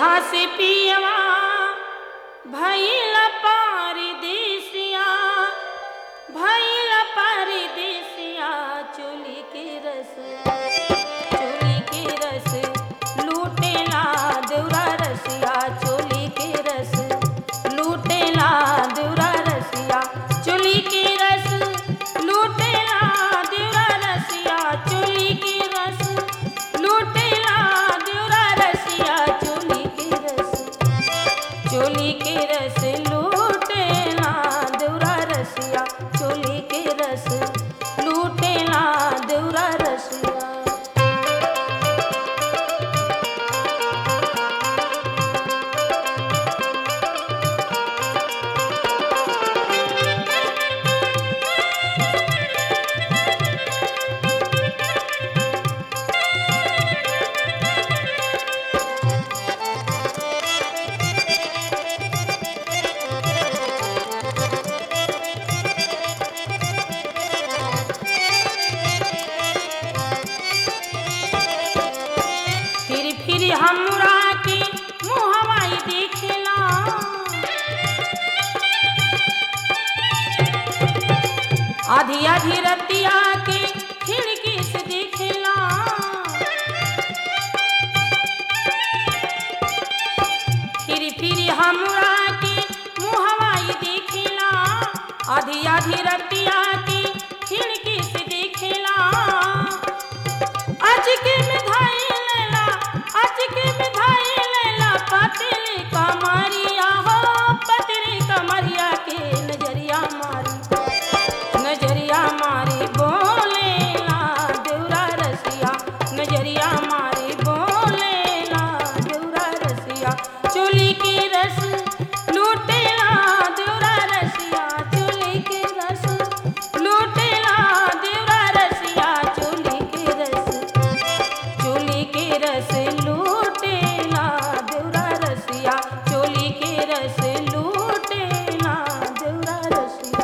जहाँ से पियवा भइल परदेसिया, भइल परदेसिया, चोली के रस लूटेला देवरा रसिया, चोली के रस लूटेला देवरा रसिया, चोली के रस लूटेला देवरा रसिया, चोली के रस लूटेला देवरा रसिया, चोली के रस लूटेला देवरा रसिया, चोली के रस लूटेला देवरा रसिया। फिर हमरा के मुहवाई देखेला, आधी आधी रतिया के खिड़की से देखेला, फिर हमरा के मुहवाई देखेला, आधी आधी रतिया के खिड़की से देखेला, आज के मिठाई लेला, आज के मिठाई लेला, पतली कमरिया हो, पतली कमरिया के नजरिया मारी बोलेला देवरा रसिया, नजरिया मारी बोलेला देवरा रसिया, चोली के रस लूटेला देवरा रसिया, चोली के रस लूटेला देवरा रसिया, चोली के रस लूटेला देवरा रसिया, चोली के रस लूटेला देवरा रसिया।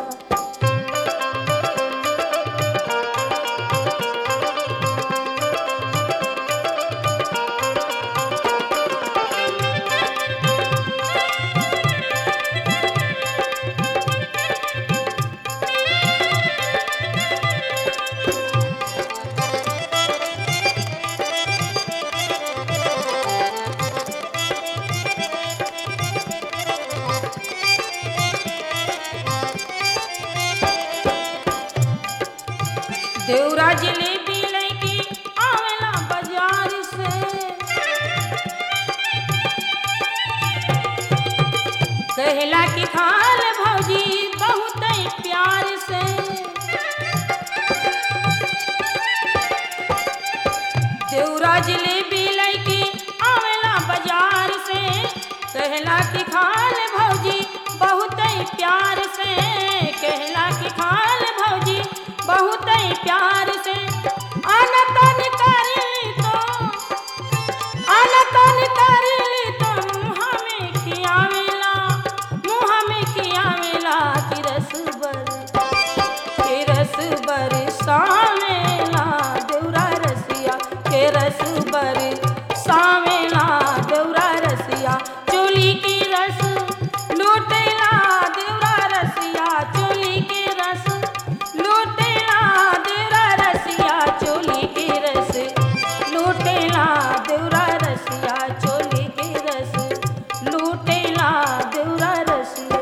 देवरा जलेबी लेके आवेला बाजार से, कहला कि खाल भौजी बहुत प्यार से, देवरा जलेबी लेके आवेला बाजार से, कहला कि खाल भौजी बहुत प्यार से, कहला कि खाल भौजी बहुत प्यार से, अनतन कर ली तो मुँह में खियावेला कि रस बरसावेला देवरा रसिया, के रस बरसावेला देवरा रसिया, चोली के रस लूटेला देवरा रसिया, चोली के रस लूटेला देवरा रसिया, चोली के रस लूटेला देवरा रसिया, चोली के रस लूटेला देवरा रसिया।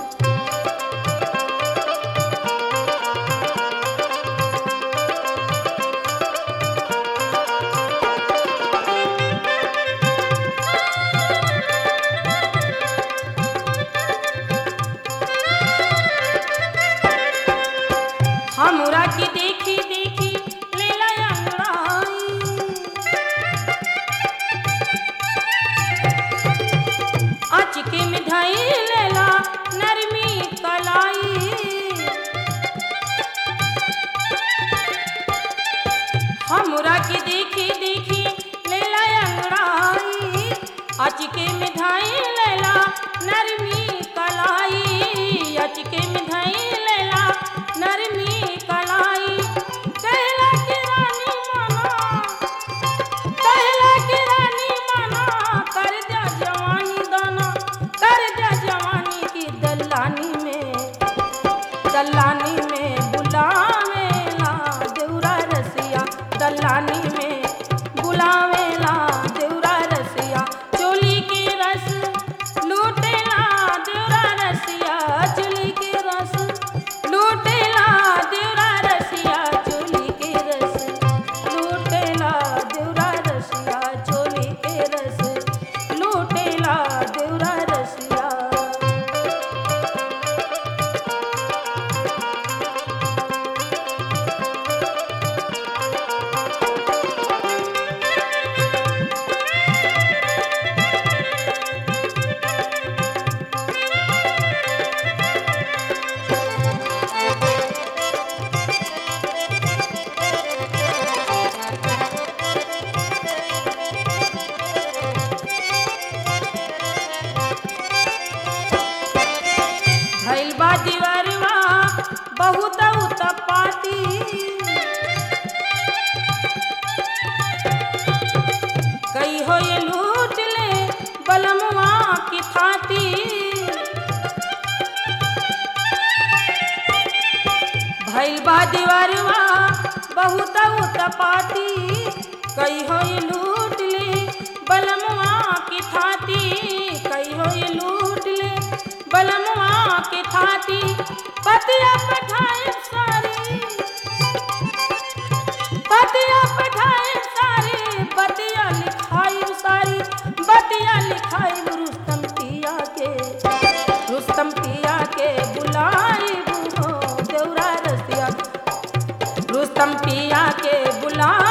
हमरा के देखी देखी लेला अंगड़ाई, अचके में धई लेला नरमी कलाई, हमरा के देखी देखी लेला अंगड़ाई, अचके में धई लेला नरमी कलाई, अचके में धई लेला नरमी कलाई, कहला कि रानी मना कर दिया पलानी में बुलावेला देवरा रसिया चोली के रस लूटेला देवरा रसिया चोली के रस लूटेला देवरा रसिया चोली के रस लूटेला देवरा रसिया चोली के रस लूटेला देवरा रसिया। भइल बा दीवरवा बहुत उत्पाती कई हो ये लूट ले बलमुआ की थाती भइल बा दीवरवा बहुत उत्पाती कई हो ये लूट ले बलमुआ की थाती कई हो ये लूट ले बलमुआ की थाती पतिया पठाए सारी बतिया लिखाई सारी बतिया लिखाई रुस्तम पिया के बुलाई हो देवरा रसिया रुस्तम पिया के बुला